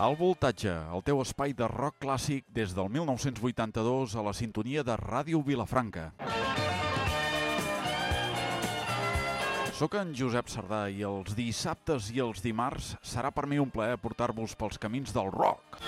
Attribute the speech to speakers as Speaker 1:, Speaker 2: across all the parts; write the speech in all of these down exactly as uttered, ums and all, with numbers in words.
Speaker 1: Al Voltatge, el teu espai de rock clàssic des del mil nou-cents vuitanta-dos a la sintonia de Ràdio Vilafranca. Soc en Josep Sardà i els dissabtes i els dimarts serà per mi un plaer portar-vos pels camins del rock.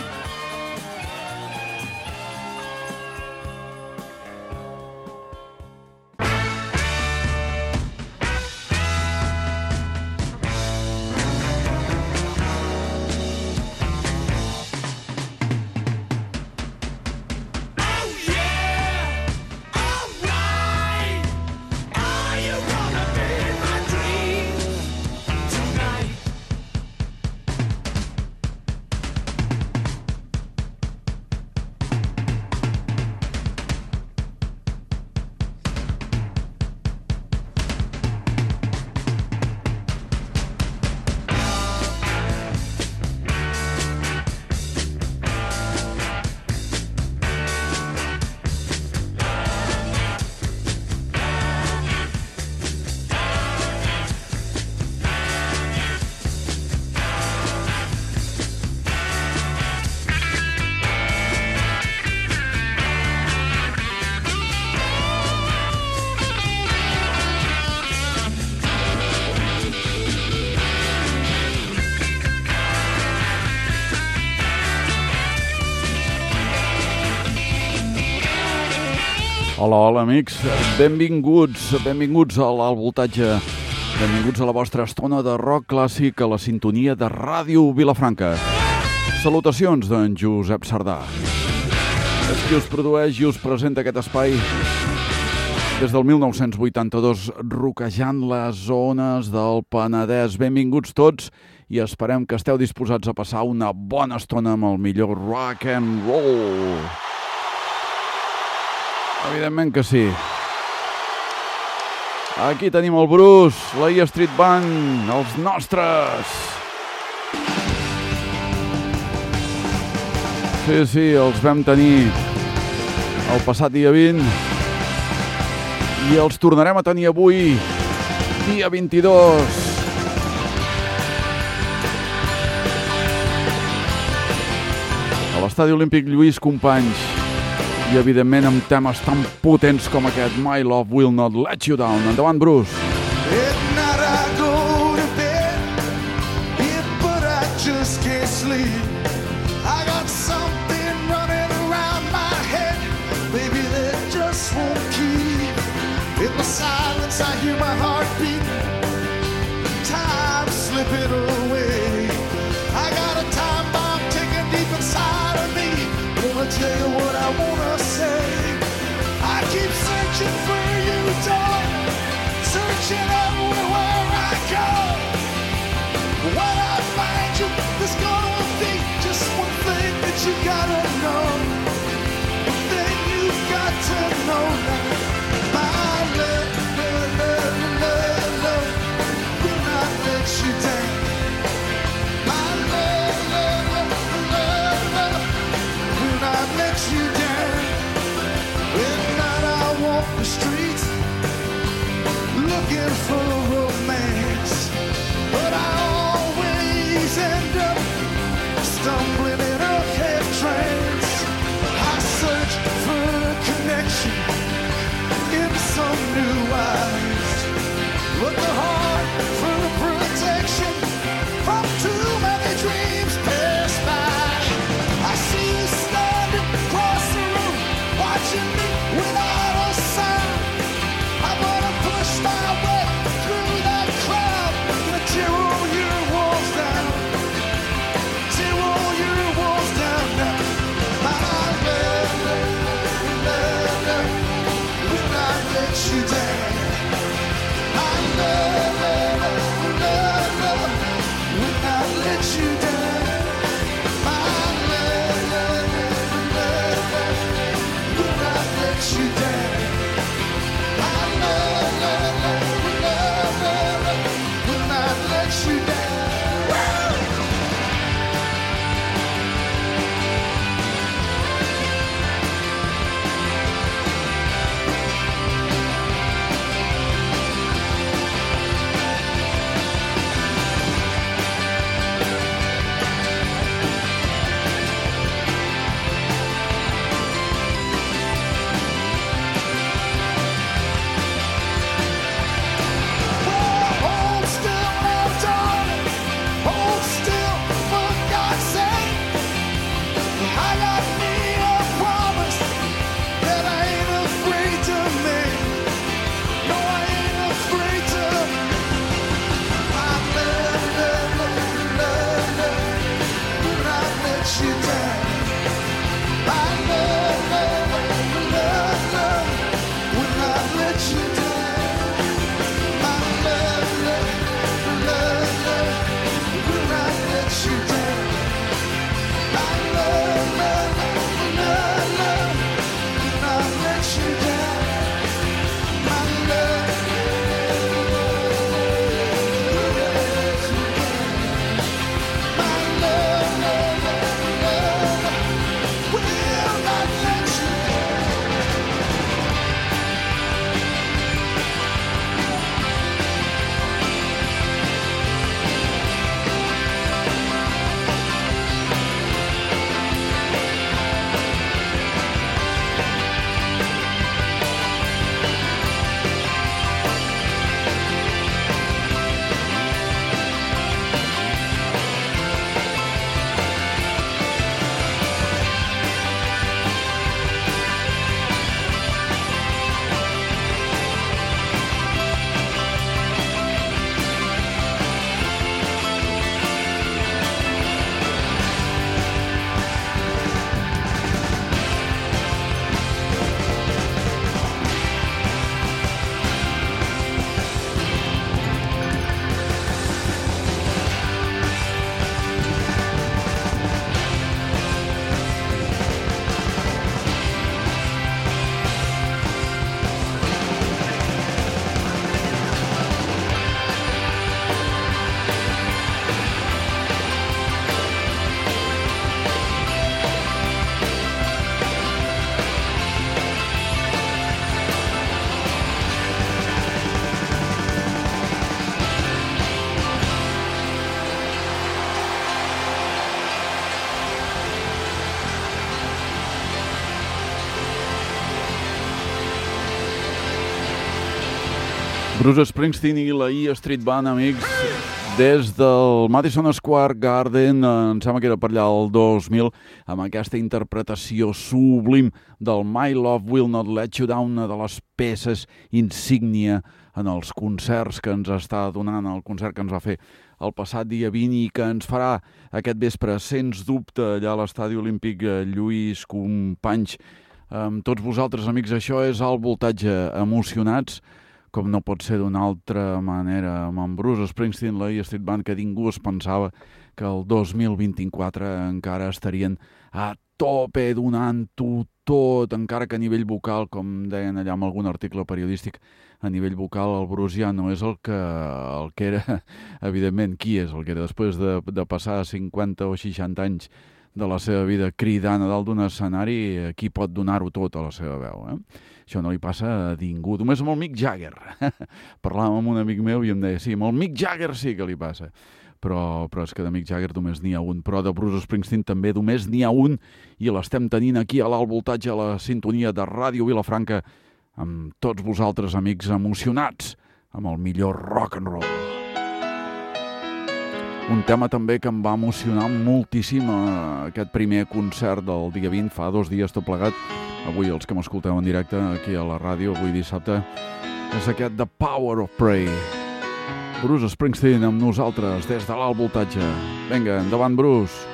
Speaker 1: Hola, hola, amics. Benvinguts, benvinguts al Voltatge. Benvinguts a la vostra estona de rock clàssic a la sintonia de Ràdio Vilafranca. Salutacions d'en Josep Sardà. És qui us produeix i us presenta aquest espai des del mil nou-cents vuitanta-dos, roquejant les zones del Penedès. Benvinguts tots i esperem que esteu disposats a passar una bona estona amb el millor rock and roll. Evidentment que sí. Aquí tenim el Bruce, la E Street Band, els nostres. Sí, sí, els vam tenir el passat dia vint i els tornarem a tenir avui, dia vint-i-dos. A l'Estadi Olímpic Lluís Companys. I, evidentment, amb temes tan potents com aquest, My Love Will Not Let You Down. Endavant, Bruce.
Speaker 2: At night I go to bed, yeah, but I just can't sleep. I got something running around my head, baby, that just won't keep. In the silence I hear my heart beat, time slipping away. I got a time bomb ticking deep inside of me. Wanna tell you what I wanna say. I keep searching for you, darling, searching everywhere I go. When I find you, there's gonna be just one thing that you gotta know. One thing you've got to know now. My love, love, love, love, love will not let you down. My love, love, love, love, love will not let you down. At night I walk the streets looking for romance, but I always end up stumbling in a half trance. I search for a connection in some new eyes, look hard for protection from too many dreams pass by. I see you standing across the room, watching me without a sound. I'm gonna push my way through that crowd, gonna tear all your walls down, tear all your walls down now. My love, love, love, love will not let you down. My love.
Speaker 1: Bruce Springsteen i la E Street Band, amics, des del Madison Square Garden, em sembla que era per allà el dos mil, amb aquesta interpretació sublim del My Love Will Not Let You Down, una de les peces insígnia en els concerts que ens està donant, el concert que ens va fer el passat dia vint i que ens farà aquest vespre, sens dubte, allà a l'Estadi Olímpic Lluís Companys. Amb tots vosaltres, amics, això és el Voltatge, emocionats, com no pot ser d'una altra manera, amb en Bruce Springsteen, la E Street Band, que ningú es pensava que el dos mil vint-i-quatre encara estarien a tope donant-ho tot, encara que a nivell vocal, com deien allà en algun article periodístic, a nivell vocal el Bruce ja no és el que, el que era, evidentment, qui és el que era després de, de passar cinquanta o seixanta anys de la seva vida cridant a dalt d'un escenari, qui pot donar-ho tot a la seva veu, eh? Això no li passa a ningú, només amb el Mick Jagger. Parlàvem amb un amic meu i em deia, sí, amb el Mick Jagger sí que li passa. Però, però és que de Mick Jagger només n'hi ha un, però de Bruce Springsteen també només n'hi ha un, i l'estem tenint aquí a l'Alt Voltatge, a la sintonia de Ràdio Vilafranca, amb tots vosaltres, amics, emocionats amb el millor rock and roll. Un tema també que em va emocionar moltíssim, aquest primer concert del dia vint, fa dos dies tot plegat. Avui, els que m'escolteu en directe aquí a la ràdio, avui dissabte, és aquest The Power of Prayer. Bruce Springsteen amb nosaltres des de l'Alt Voltatge. Vinga, endavant, Bruce.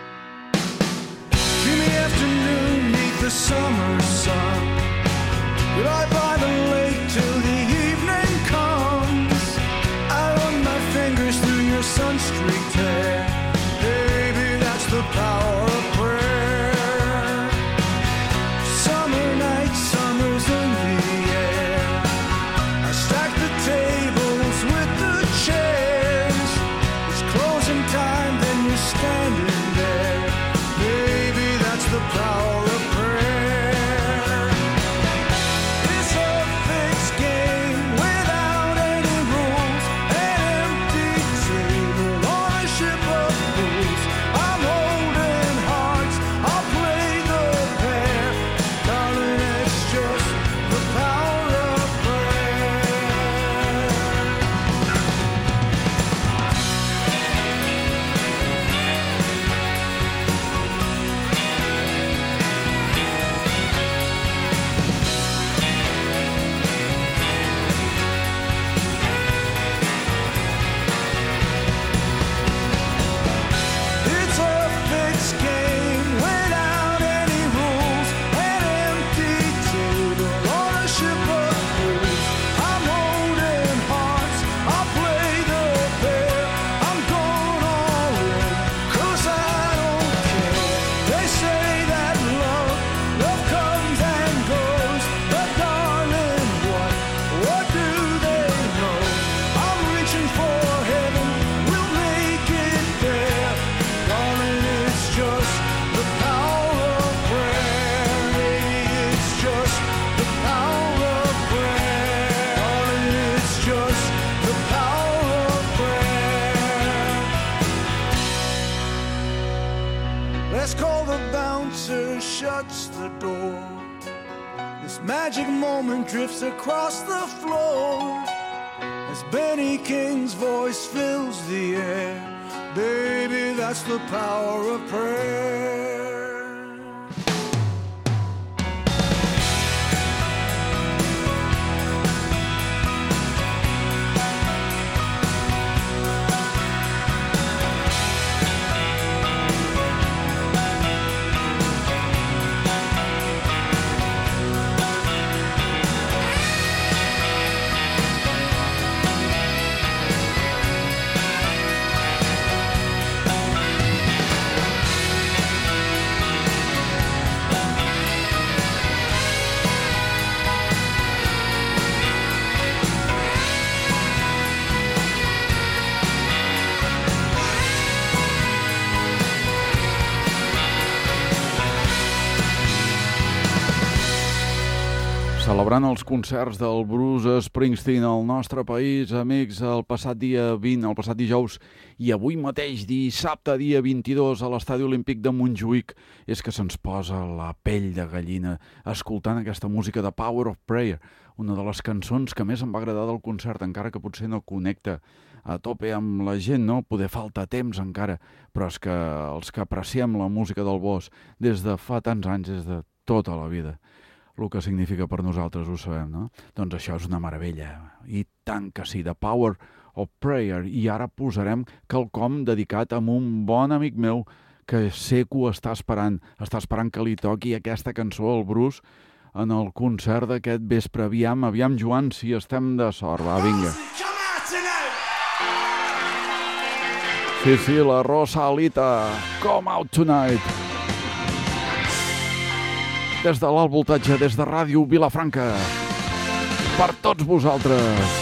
Speaker 2: Dreamy afternoon neath the summer sun. Will I by the lake till the evening comes? I run my fingers through your sun-streaked hair. Baby, that's the power of prayer. Summer night, summer's in the air. I stack the tables with the chairs. It's closing time, then you're standing there. Baby, that's the power of prayer. It's a fixed game without any rules. An empty table on a ship of fools. I'm holding hearts, I'll play the pair. Darling, it's just the power of prayer. It's a fixed game without any rules. An empty table on a ship of fools. I'm holding hearts, I'll play the pair. I'm going all in, 'cause I don't care. They say that love, love comes and goes. But darling, what, what do they know? I'm reaching for heaven, we'll make it there. Darling, it's just the power of prayer. It's just the power of prayer. Darling, it's just the power of prayer. Let's call the bouncer, shuts the door. This magic moment drifts across the floor as Benny King's voice fills the air. Baby, that's the power of prayer.
Speaker 1: Celebrant els concerts del Bruce Springsteen al nostre país, amics, el passat dia vint, el passat dijous, i avui mateix, dissabte, dia vint-i-dos, a l'Estadi Olímpic de Montjuïc, és que se'ns posa la pell de gallina escoltant aquesta música de Power of Prayer, una de les cançons que més em va agradar del concert, encara que potser no connecta a tope amb la gent, no? Poder falta temps encara, però és que els que apreciem la música del Bosc des de fa tants anys, des de tota la vida, el que significa per nosaltres ho sabem, no? Doncs això és una meravella, i tant que sí, de Power of Prayer, i ara posarem quelcom dedicat a un bon amic meu que sé que ho està esperant, està esperant que li toqui aquesta cançó al Bruce en el concert d'aquest vespre. Aviam, aviam, Joan, si estem de sort. Va, vinga. Sí, sí, la Rosalita, Come Out Tonight. Des de l'alt voltatge, des de Ràdio Vilafranca, per tots vosaltres.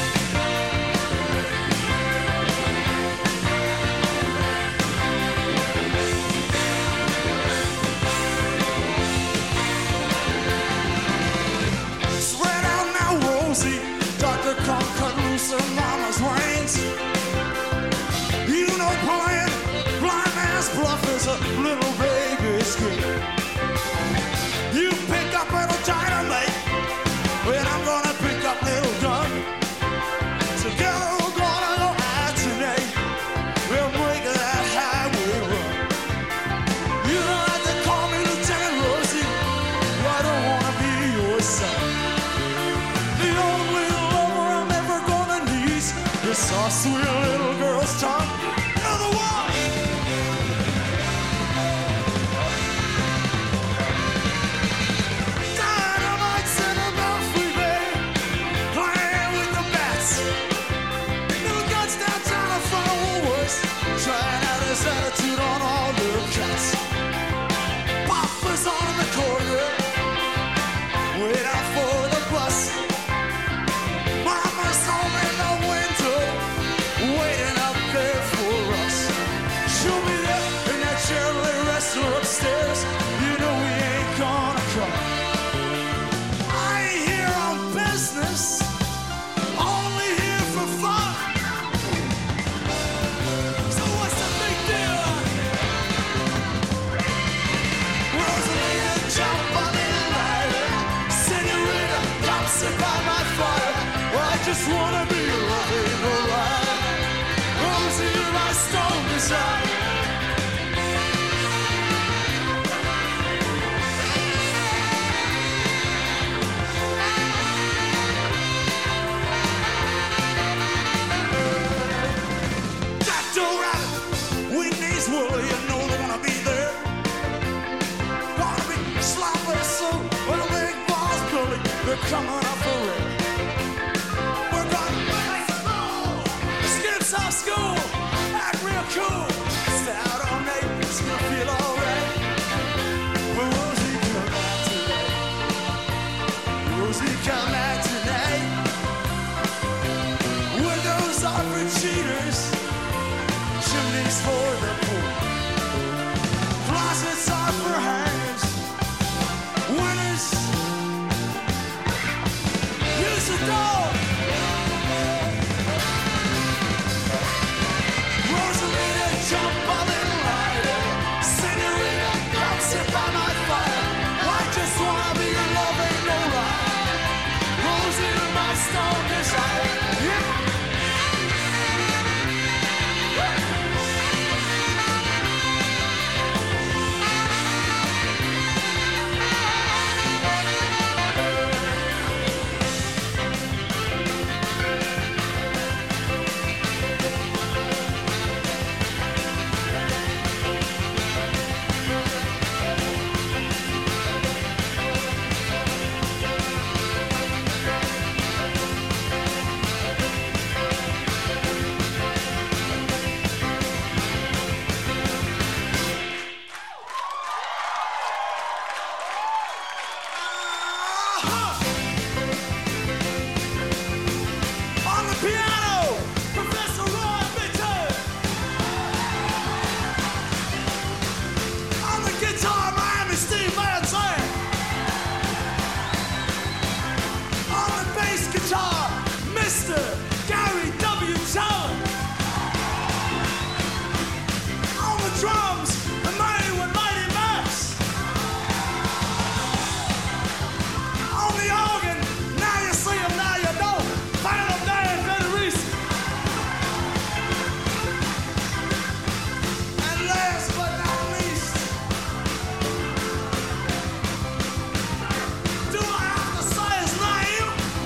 Speaker 2: Spread out now, Rosie. Doctor, come cut loose her mama's reins. You know, playing blind man's bluff is a little baby's game. You pick up little dynamite, and I'm gonna pick up little gun. Together we're gonna go out tonight. We'll break that highway run. You don't have to call me Lieutenant Rosie, I don't wanna be your son. The only lover I'm ever gonna need is our sweet little girl's tongue. You're the one. Attitude on all the cats. Papa's on the corner, wait out for the bus. Mama's home in the window, waiting up there for us. She'll be there in that Shirley wrestler upstairs. You know we ain't gonna come. I ain't here on business, only here for fun. I just wanna be loving alright. Rosie, you're my stone desire. Doctor Rabbit, Whitney's woolly, you know they're gonna be there. Gonna be sloppy soap, with a big balls bully. They're coming up for it. Off school, act real cool. Stay out all night, it's gonna feel alright. But Rosie, come out tonight. Rosie, come out tonight. Windows are for cheaters, chimneys for the poor. Closets are for hangers, winners. Use the door. Jump a little higher, senorita, come sit by my fire. I just wanna be your loving alright. Rosie, you're my stone desire. Yeah. Mister Gary W. Tallon. On the drums, the man with Mighty Max. On the organ, now you see him, now you don't. Phantom Dan Federici. And last but not least, do I have to say his name?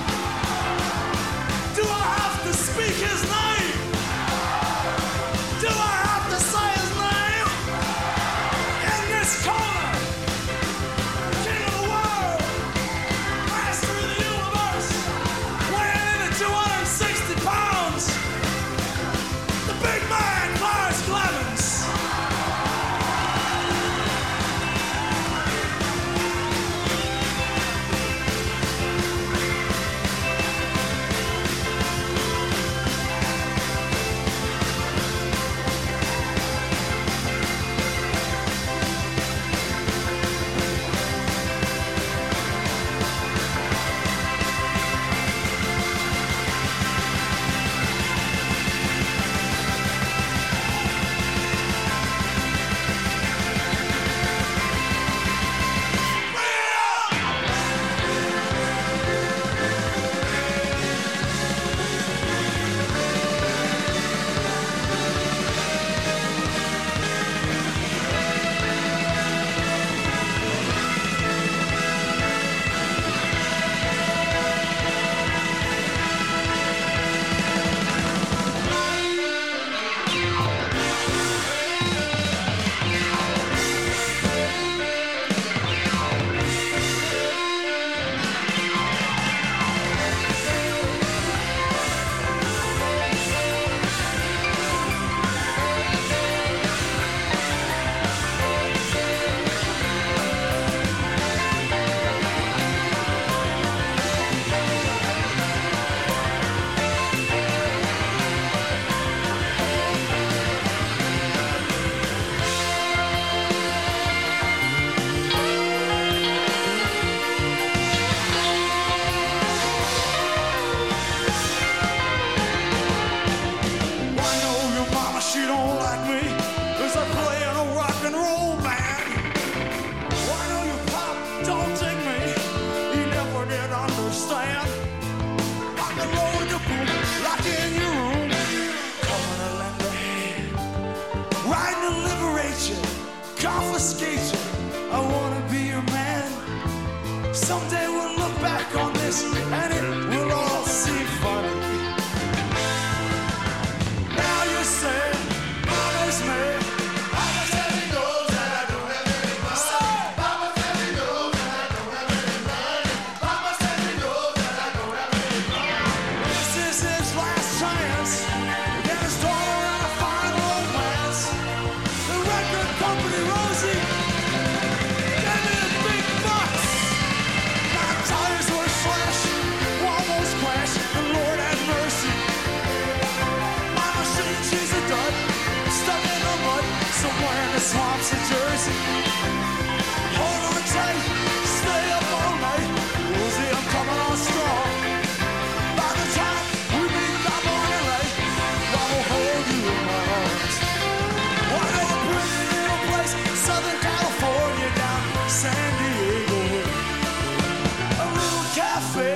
Speaker 2: Do I have to speak his name? Do I have to say his name? In this corner, king of the world, master of the universe, weighing in at two hundred sixty pounds, the big man, Clarence Clemens. I know your mama, she don't like me, 'cause I'm playing a rock and roll band. I know your pop don't dig me, he never did understand. Rock and roll in your boom, lock in your room. Coming to lend a hand, riding to liberate you, confiscate you. I wanna be your man. Someday we'll look back on this and it will all seem funny. Now you say, Mama's mad. Mama says he knows that I don't have any money. Mama says he knows that I don't have any money. Mama says he knows that I don't have any money. This is his last chance to get his daughter in a fine romance. The record company, Rosie, gave me the big bucks. My tires were slashed, almost crashed, and Lord have mercy. My machine, she's a dud, stuck in the mud, somewhere in the swamps of Jersey. Hold on tight, stay up all night, Rosie, I'm coming on strong. By the time we meet that morning light, I will hold you in my arms. What a pretty little place, Southern California, down San Diego way. A little cafe,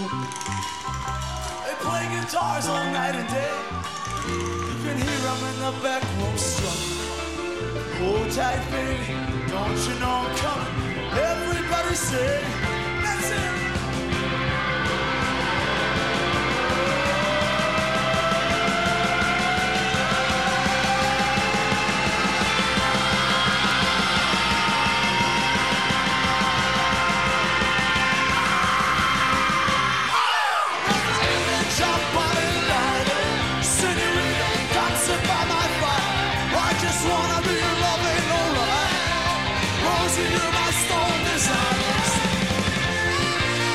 Speaker 2: they play guitars all night and day. You can hear them in the back room strumming. Hold tight, baby, don't you know I'm coming? Everybody say, that's it. Jump on it, light it. Senorita, come sit by my fire. I just wanna be your love, ain't no lie. Rosie, you're my stone desires.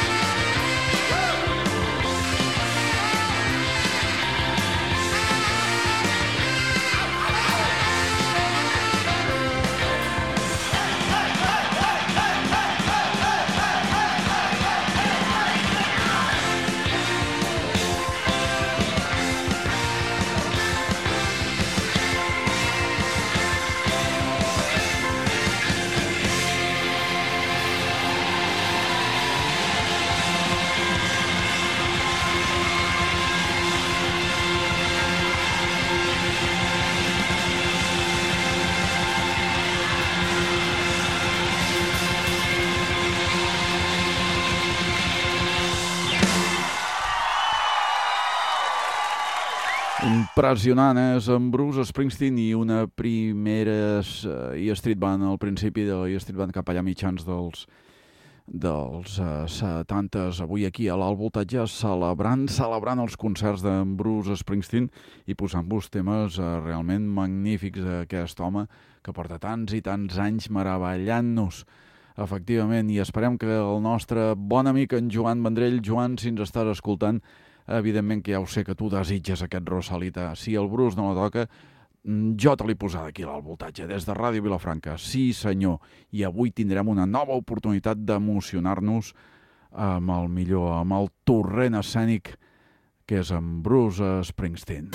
Speaker 1: Impressionant, és en Bruce Springsteen i una primera E Street Band al principi de la E Street Band cap allà mitjans dels dels uh, setantes, avui aquí a l'Alt Voltatge, celebrant, celebrant els concerts d'en Bruce Springsteen i posant-vos temes uh, realment magnífics d'aquest home que porta tants i tants anys meravellant-nos, efectivament, i esperem que el nostre bon amic en Joan Vendrell, Joan, si ens estàs escoltant, evidentment que ja ho sé que tu desitges aquest Rosalita. Si el Bruce no la toca, jo te l'he posat aquí al Voltatge, des de Ràdio Vilafranca. Sí, senyor. I avui tindrem una nova oportunitat d'emocionar-nos amb el millor, amb el torrent escènic que és en Bruce Springsteen.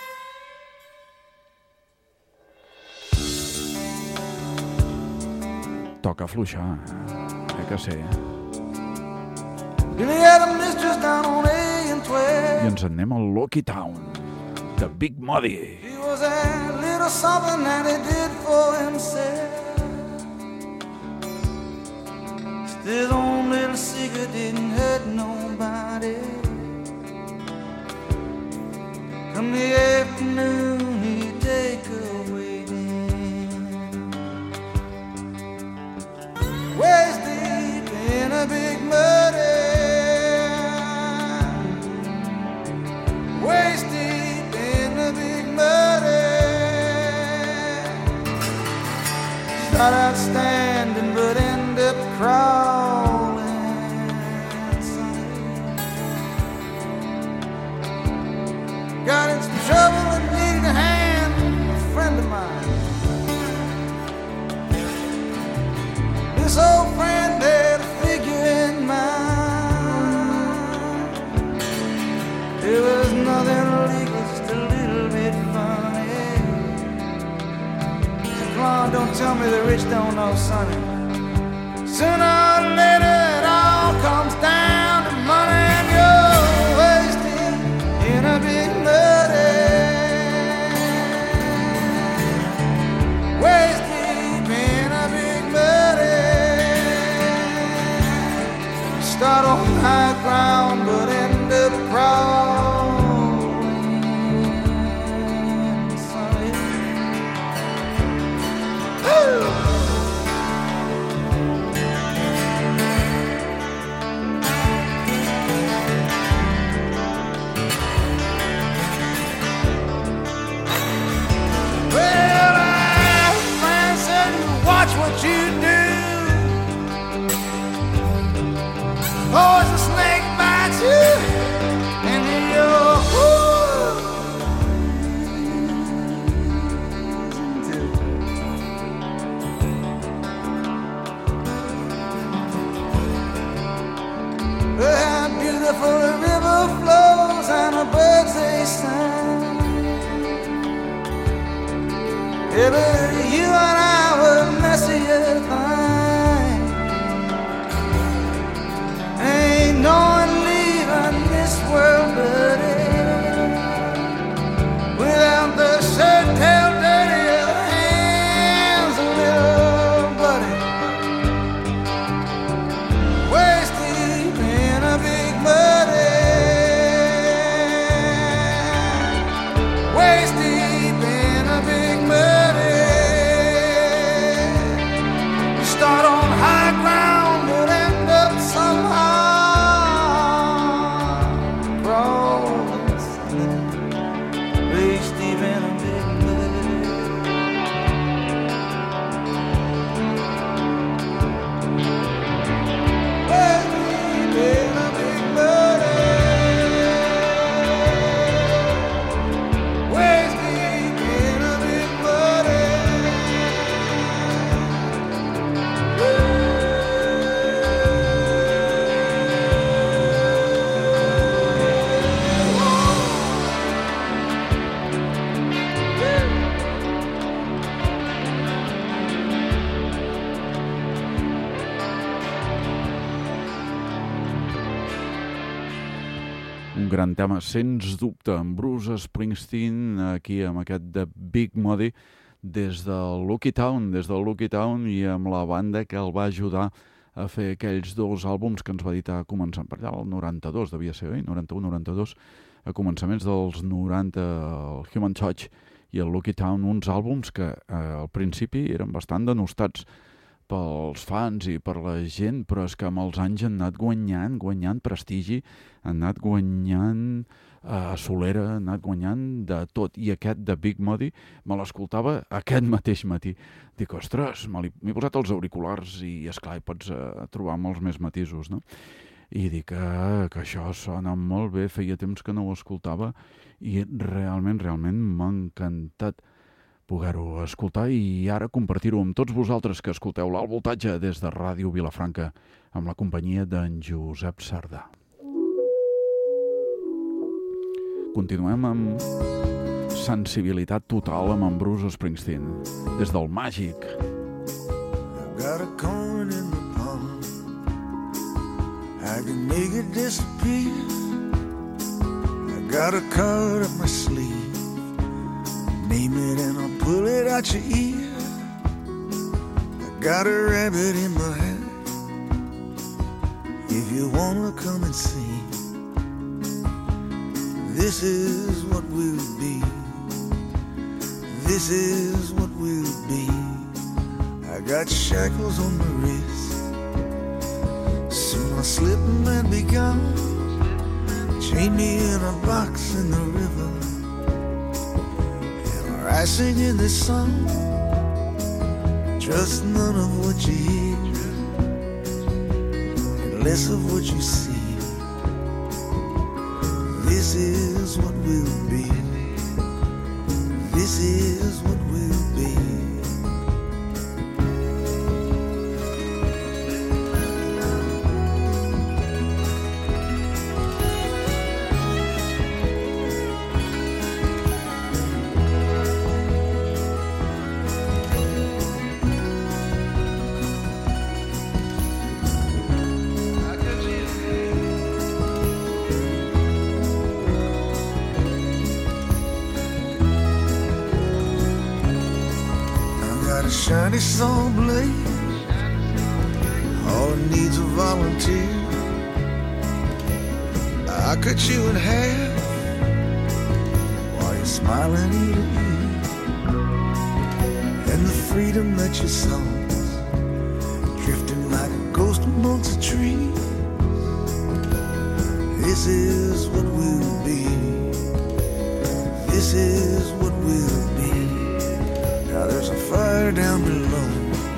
Speaker 1: Toca fluixar, eh que sé. I ens en anem al Lucky Town, de Big Muddy.
Speaker 3: He was a little something that he did for himself. Still his own little secret didn't hurt nobody. Come the afternoon he'd take a waiting, waist deep in a big muddy, waist deep in a big muddy. Start out standing but end up crawling. Got in some trouble and needed a hand, a friend of mine. This old friend had a figure in mind. It was nothing illegal, just a little bit funny. So come on, don't tell me the rich don't know, sonny. Sooner or later it all comes down to money, and you're wasted in a big muddy, waist deep in a big muddy. Start on high ground but end up crawling, sonny. Woo! What you do, oh, as a snake bites you, and you're how beautiful the river flows and the birds they sing. Yeah, but you and I were messier things. Ain't no one leaving this world but it, without the shirt tail dirty of hands, little buddy, waist deep in a big muddy, waist deep in a big muddy. Start on high ground but end up somehow crawling, waist deep in a big muddy. Waist deep in a big muddy, waist deep in a big muddy.
Speaker 1: Un gran tema, sens dubte, en Bruce Springsteen, aquí amb aquest de Big Muddy, des del Lucky Town, des del Lucky Town i amb la banda que el va ajudar a fer aquells dos àlbums que ens va editar començant per allà, el noranta-dos devia ser, oi? noranta-u noranta-dos, a començaments dels noranta, el Human Touch i el Lucky Town, uns àlbums que eh, al principi eren bastant denostats pels fans i per la gent, però és que amb els anys han anat guanyant, guanyant prestigi, han anat guanyant a Solera, han anat guanyant de tot. I aquest de Big Muddy me l'escoltava aquest mateix matí. Dic, ostres, m'he posat els auriculars i, esclar, hi pots uh, trobar molts més matisos, no? I dic ah, que això sona molt bé, feia temps que no ho escoltava i realment, realment m'ha encantat poder-ho escoltar i ara compartir-ho amb tots vosaltres que escolteu l'Alt Voltatge des de Ràdio Vilafranca amb la companyia d'en Josep Sardà. Continuem amb sensibilitat total amb en Bruce Springsteen des del Màgic.
Speaker 3: I've got a corn in the palm, I can make it disappear. I got a card up my sleeve, name it and I'll pull it out your ear. I got a rabbit in my hat, if you wanna come and see. This is what we'll be, this is what we'll be. I got shackles on my wrist, soon I'll slip and be gone. Chain me in a box in the river, I sing in this song, trust none of what you hear, and less of what you see. This is what we'll be, this is what we'll be. Shiny saw blade, all it needs a volunteer. I cut you in half while you're smiling ear to ear, and the freedom that you saw drifting like a ghost amongst the trees. This is what we'll be, this is what we'll be. Now there's a fire down below,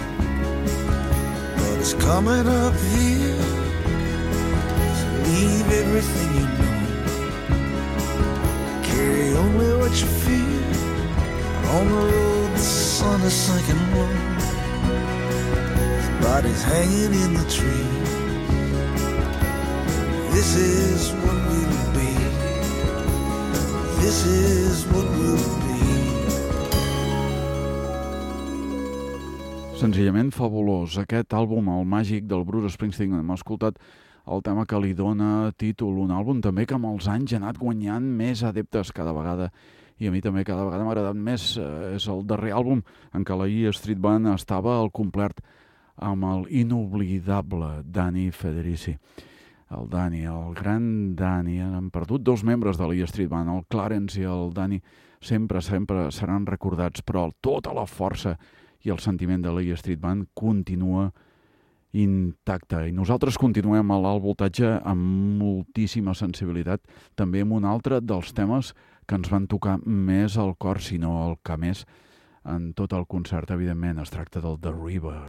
Speaker 3: but it's coming up here, so leave everything you know, carry only what you feel. On the road the sun is sinking low, his body's hanging in the tree. This is what we'll be, this is what we'll be.
Speaker 1: Senzillament fabulós, aquest àlbum, el Màgic del Bruce Springsteen. Hem escoltat el tema que li dona títol, un àlbum també que amb els anys ha anat guanyant més adeptes cada vegada, i a mi també cada vegada m'ha agradat més. És el darrer àlbum en què la E Street Band estava al complet amb el inoblidable Danny Federici. El Danny, el gran Danny, han perdut dos membres de la E Street Band, el Clarence i el Danny, sempre, sempre seran recordats, però tota la força i el sentiment de la E Street Band continua intacte. I nosaltres continuem a l'Alt Voltatge amb moltíssima sensibilitat, també amb un altre dels temes que ens van tocar més al cor, si no el que més, en tot el concert, evidentment. Es tracta del The River.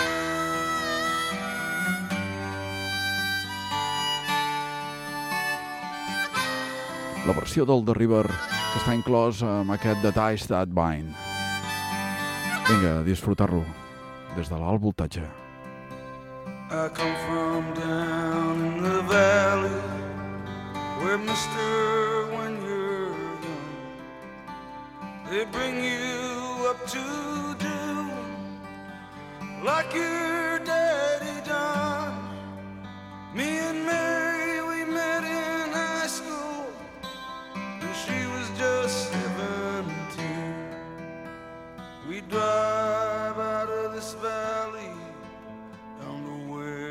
Speaker 1: La versió del The River que està inclòs amb aquest The Ties That Bind. Vinga, a disfrutar-lo des de l'Alt Voltatge.
Speaker 3: I come from down in the valley where, mister, when you're young, they bring you up to do like your daddy done. Me and Mary, we met in high school, and she was just seventeen. We drive out of this valley down to where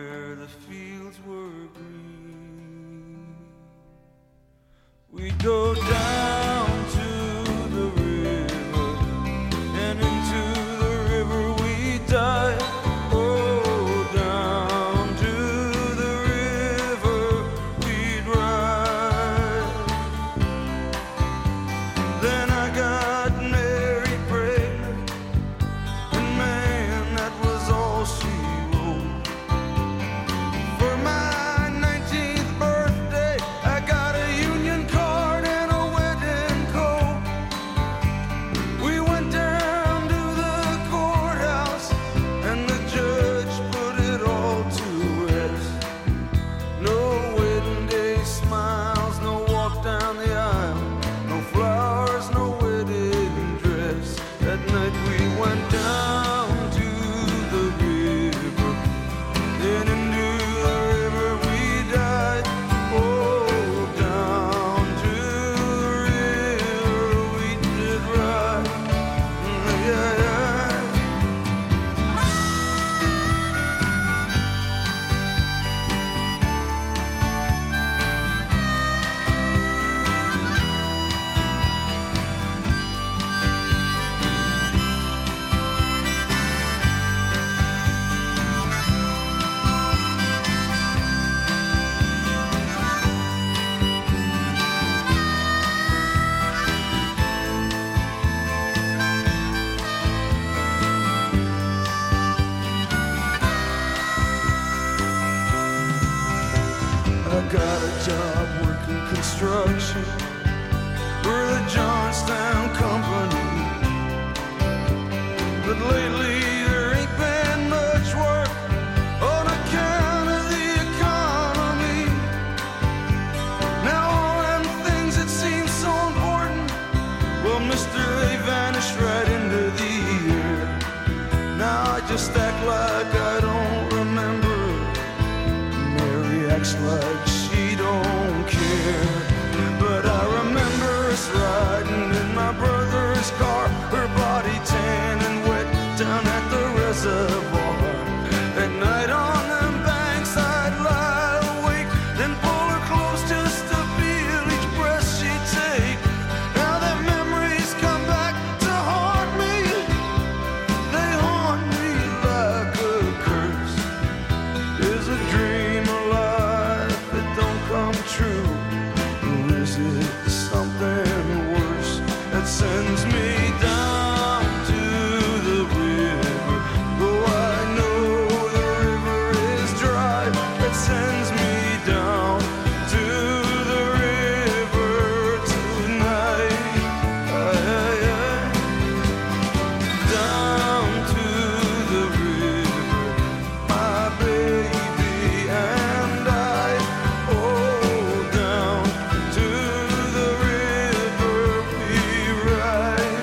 Speaker 3: we'd go down to the river, and into the river we'd dive. Oh, down to the river we'd ride. Then I got married, pregnant, and man, that was all she wrote. For my nineteenth birthday, I got a union card and a wedding coat. We went down to the courthouse, and the judge put it all to rest. No wedding day smiles, no walk down the aisle, no flowers, no wedding dress. That night we went down to the river, then into the river we died. Oh, down to the river we did ride. Mm, yeah, yeah. I got a job working construction for the Johnstown Company, but lately there ain't been much work on account of the economy. Now all them things that seem so important, well, mister, they vanished right into the air. Now I just act like I don't remember. Mary acts like she don't care, but I remember us riding in my brother's car, her body tan and wet down at the reservoir. At night on them banks I'd lie awake, then pull her close just to feel each breath she'd take. Now that memories come back to haunt me, they haunt me like a curse. Is a dream alive that don't come true, or is it something worse that sends me down to the river? Oh, I know the river is dry, that sends me down to the river tonight. Aye, aye, aye. Down to the river, my baby and I. Oh, down to the river we ride.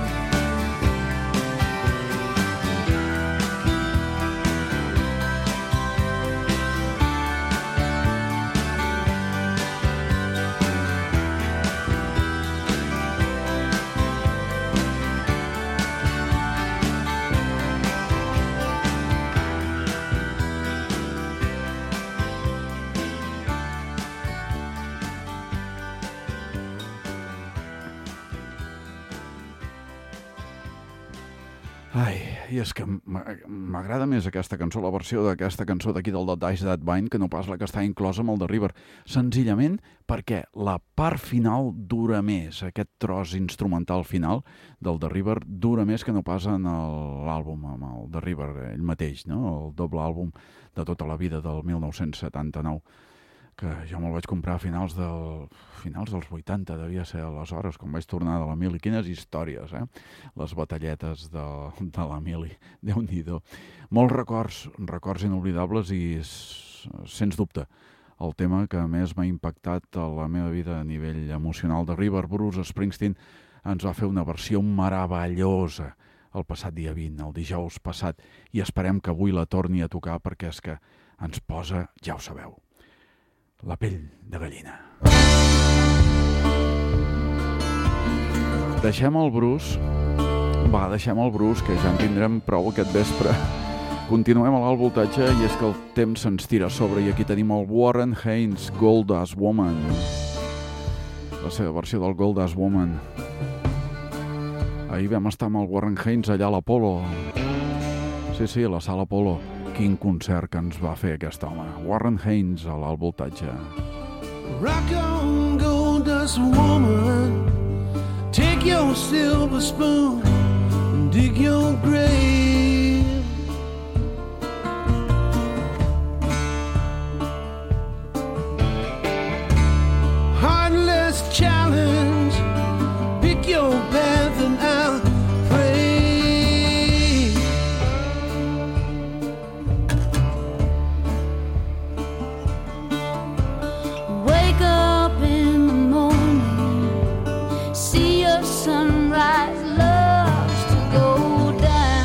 Speaker 1: Ai, i és que m'a- m'agrada més aquesta cançó, la versió d'aquesta cançó d'aquí del Dice That Bind, que no pas la que està inclosa amb el The River. Senzillament perquè la part final dura més, aquest tros instrumental final del The River dura més que no pas en el- l'àlbum, amb el The River ell mateix, no? El doble àlbum de tota la vida del mil nou-cents setanta-nou, que jo me'l vaig comprar a finals, del, finals dels vuitanta, devia ser aleshores, quan vaig tornar de la Mili. Quines històries, eh? Les batalletes de, de la Mili. Déu-n'hi-do. Molts records, records inoblidables i, s- sens dubte, el tema que més m'ha impactat a la meva vida a nivell emocional de River. Bruce Springsteen ens va fer una versió meravellosa el passat dia vint, el dijous passat, i esperem que avui la torni a tocar perquè és que ens posa, ja ho sabeu, la pell de gallina. Deixem el Bruce. Va, deixem el Bruce, que ja en tindrem prou aquest vespre. Continuem a l'alt voltatge i és que el temps se'ns tira a sobre i aquí tenim el Warren Haynes, Gold Dust Woman. la seva versió del Goldust Woman. Ahir vam estar amb el Warren Haynes allà a l'Apolo. Sí, sí, a la sala Apolo. Quin concert que ens va fer aquest home. Warren Haynes a l'alt voltatge.
Speaker 2: Rock on, Goldust Woman, take your silver spoon and dig your grave. Heartless challenge, pick your path and I'll pray.
Speaker 4: Wake up in the morning, see your sunrise, loves to go down.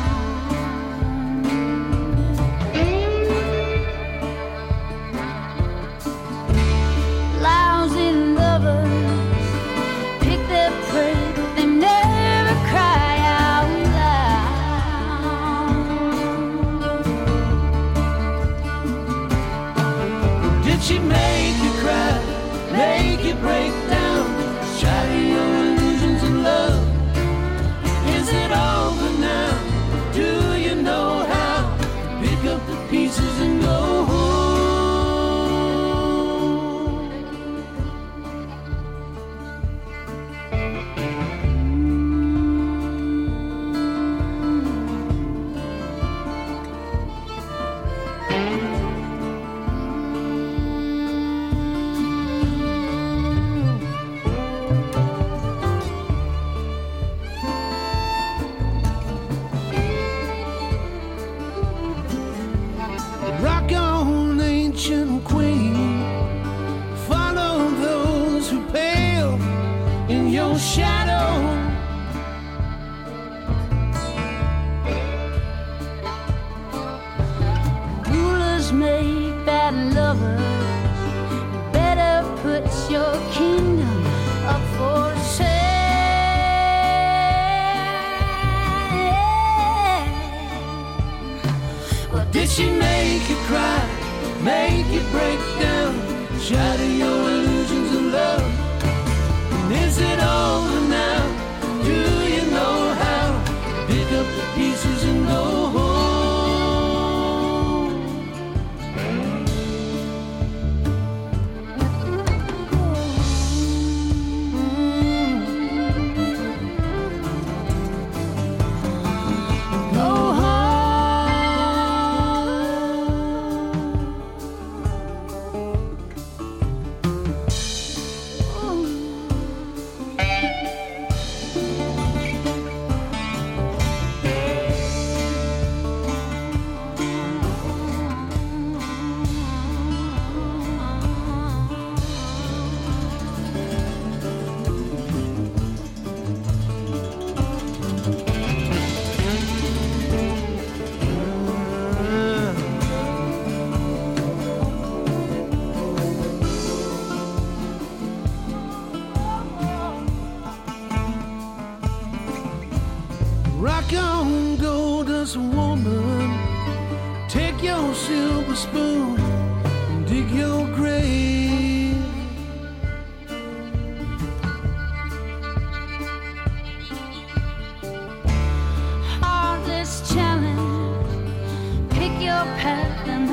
Speaker 4: Lousy lovers pick their prey, they never cry out loud.
Speaker 2: Did she make you cry, make you break down, shatter your illusions of love? Is it over now? Do you know how to pick up the pieces and go home? Rock on, ancient queen, follow those who pale in your shadow.
Speaker 4: Rulers make bad lovers. You better put your kingdom up for sale. Well,
Speaker 2: Did she make you cry, make you break down, shatter your illusions of love? And is it over now? Do you know how to pick up the pieces and go home?
Speaker 4: Go
Speaker 2: Rock on, Goldust Woman, take your silver spoon and dig your grave.
Speaker 4: heartless challenge, pick your path and I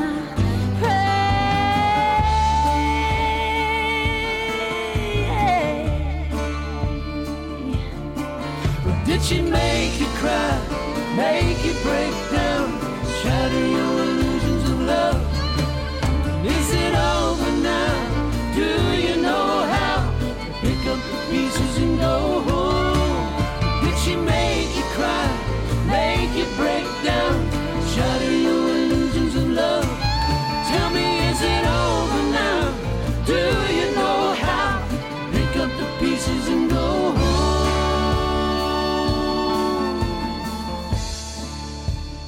Speaker 4: pray.
Speaker 2: Did she make you cry, make you break down, shatter your illusions of love? Is it over now? Do you know how to pick up the pieces and go home? Did she make you cry, make you break down, shatter your illusions of love? Tell me, is it over now? Do you know how to pick up the pieces and go home?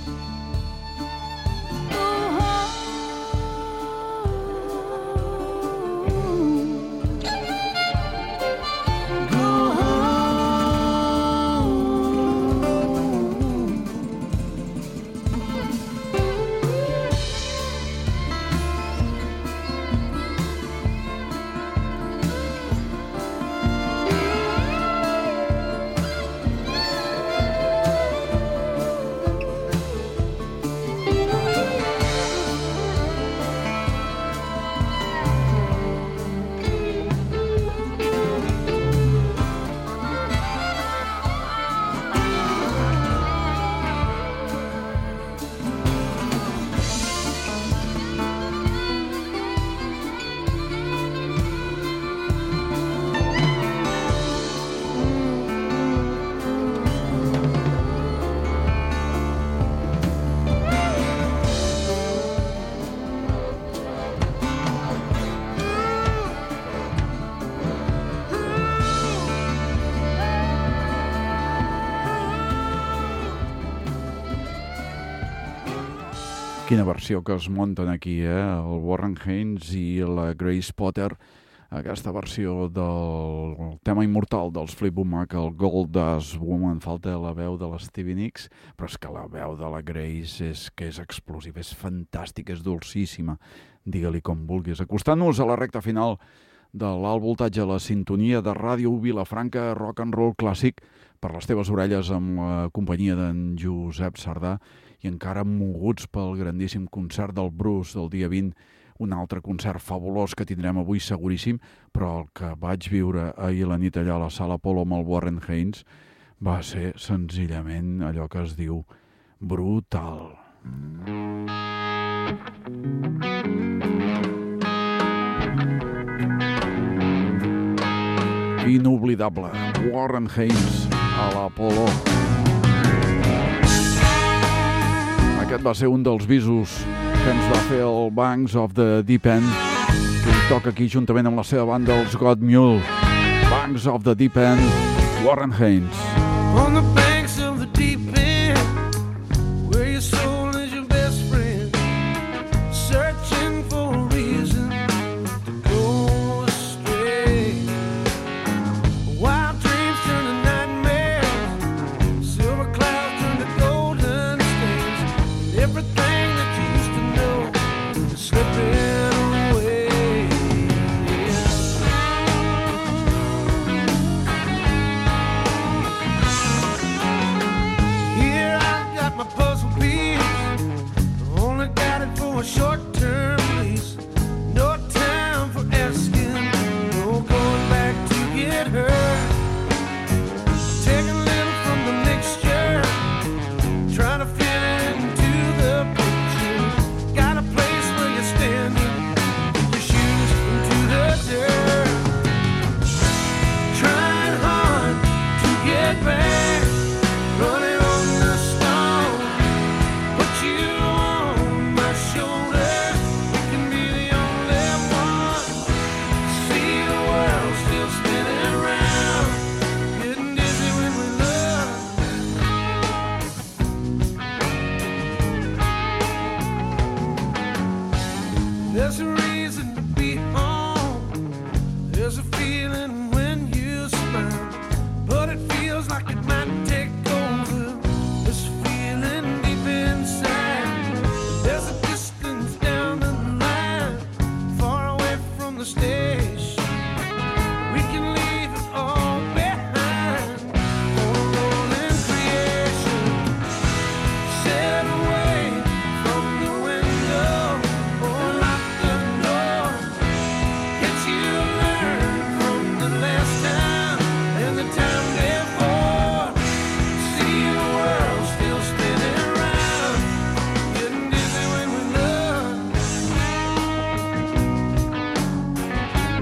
Speaker 1: Quina versió que es munten aquí, eh? El Warren Haynes i la Grace Potter, aquesta versió del tema immortal dels Fleetwood Mac, el Gold Dust Woman. Falta la veu de la Stevie Nicks, però és que la veu de la Grace és que és explosiva, és fantàstica, és dolcíssima, digue-li com vulguis. Acostant-nos a la recta final de l'alt voltatge, la sintonia de Ràdio Vilafranca, rock and roll clàssic per les teves orelles, amb la companyia d'en Josep Sardà, i encara moguts pel grandíssim concert del Bruce del dia vint, un altre concert fabulós que tindrem avui seguríssim, però el que vaig viure ahir la nit allà a la Sala Apollo amb el Warren Haynes va ser senzillament allò que es diu brutal. Inoblidable, Warren Haynes a l'Apollo. Aquest va ser un dels visos que ens va fer el Banks of the Deep End, que hi toca aquí juntament amb la seva banda, els God Mule. Banks of the Deep End, Warren Haynes.
Speaker 3: On the banks of the deep end, where your soul is your best friend, searching for a reason to go astray. Wild dreams turn to nightmares, silver clouds turn to golden stains, and everything that you used to know is slipping away. Here I got my puzzle piece, only got it for a short-term lease. No time for asking, no going back to get hurt. Taking a little from the mixture, trying to fit it into the picture. Got a place where you're standing, put your shoes into the dirt. Trying hard to get back, running on the stone. Put you on my shoulder, we can be the only one. See the world still spinning round, getting dizzy when we love. There's a reason to be home, there's a feeling when you smile, but it feels like it might take over. This feeling deep inside, there's a distance down the line, far away from the station. We can leave it all behind for a rolling creation. Set away from the window or lock the door. Can't you learn from the last time and the time before? See the world still spinning around, getting dizzy when we love.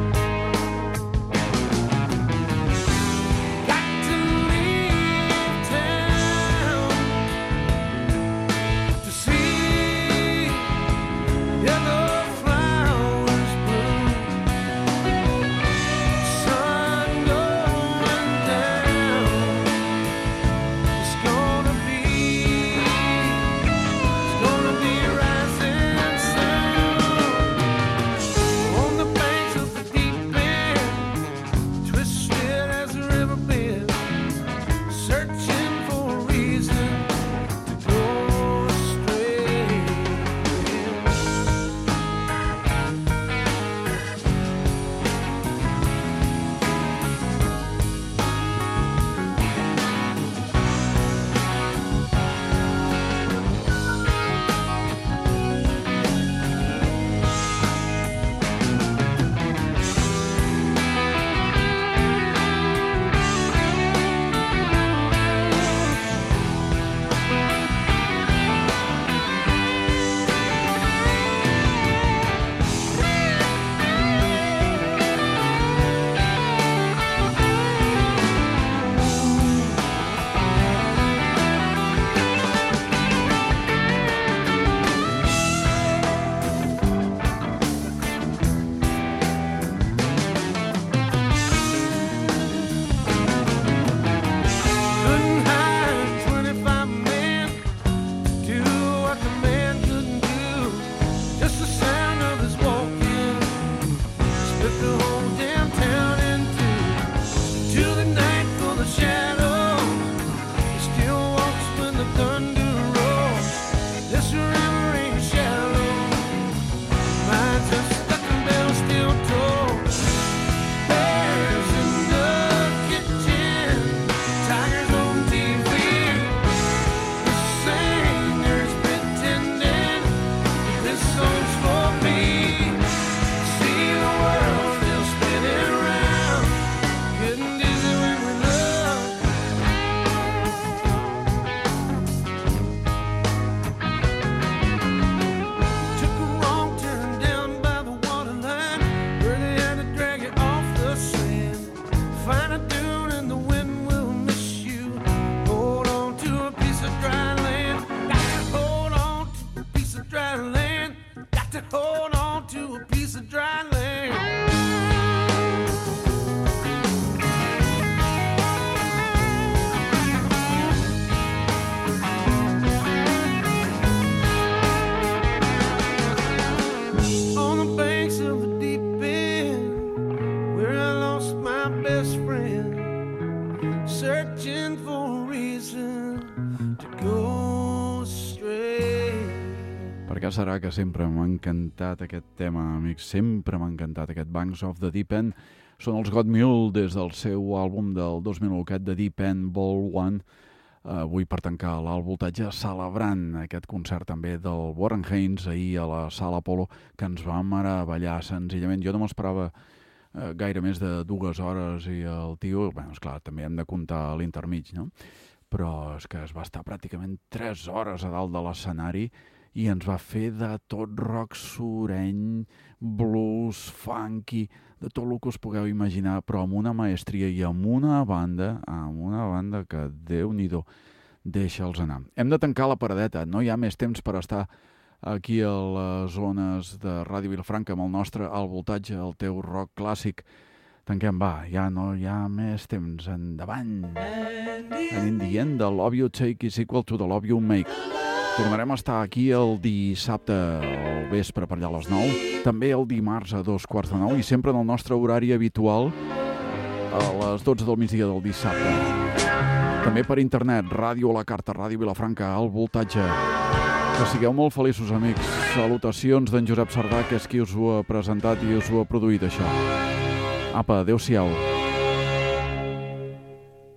Speaker 3: my best friend, searching for a reason to go astray.
Speaker 1: Per què serà que sempre m'ha encantat aquest tema, amics? Sempre m'ha encantat aquest Banks of the Deep End. Són els God Mule des del seu àlbum del dos mil u, aquest The Deep End Vol One. Avui per tancar l'alt voltatge, celebrant aquest concert també del Warren Haynes ahir a la Sala Apollo, que ens va meravellar senzillament. Jo no m'esperava eh, gaire més de dues hores i el tio, bé, esclar, també hem de comptar l'intermig, no? Però és que es va estar pràcticament tres hores a dalt de l'escenari i ens va fer de tot rock sureny, blues, funky, de tot el que us pugueu imaginar, però amb una maestria i amb una banda, amb una banda que, Déu-n'hi-do, deixa'ls anar. Hem de tancar la paradeta, no hi ha més temps per estar aquí a les zones de Ràdio Vilafranca amb el nostre alt voltatge, el teu rock clàssic. Tanquem, va, ja no hi ha més temps, endavant. And in the end, the love you take is equal to the love you make. Tornarem a estar aquí el dissabte al vespre per allà a les nou, també el dimarts a dos quarts de nou i sempre en el nostre horari habitual a les dotze del migdia del dissabte. També per internet, ràdio a la carta, Ràdio Vilafranca, al voltatge. Que sigueu molt feliços, amics. Salutacions d'en Josep Sardà, que és qui us ho ha presentat i us ho ha produït, això. Apa, adeu-siau.